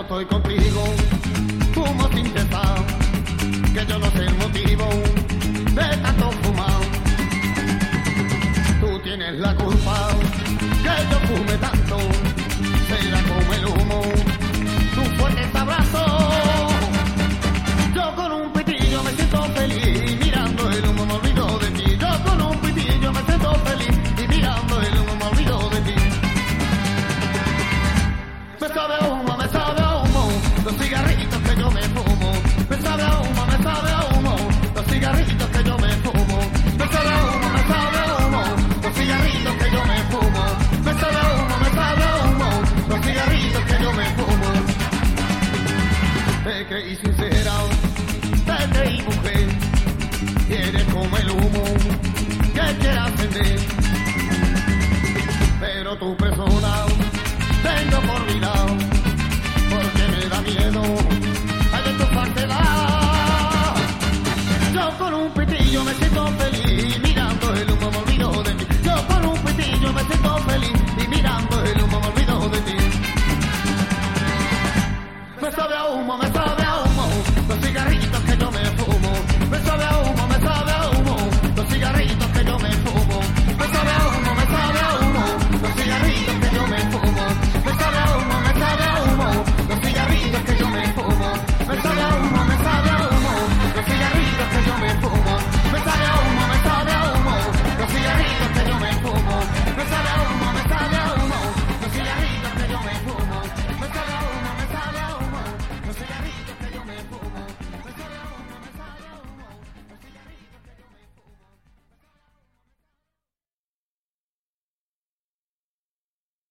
estoy contigo, fumo sin cesar, que yo no sé el motivo de tanto fumar. Tú tienes la culpa que yo fume tanto, será como el humo, tu fuerte abrazo. Yo con un pitillo me siento feliz, mirando el humo me olvido de ti. Yo con un pitillo me siento feliz y mirando el humo me olvido de ti. Me sabe a humo, los cigarritos que yo me fumo. Me sabe a humo, los cigarritos que yo me fumo. Me sabe a humo, los cigarritos que yo me fumo. Me sabe a humo, los cigarritos que yo me fumo. Te creí sincera, te creí mujer, y eres como el humo que quieras vender. Pero tu persona tengo por mi lado, porque me da miedo a de tu falsedad. Yo con un pitillo me siento feliz, mirando el humo me olvido de mí. Yo con un pitillo me siento feliz y mirando el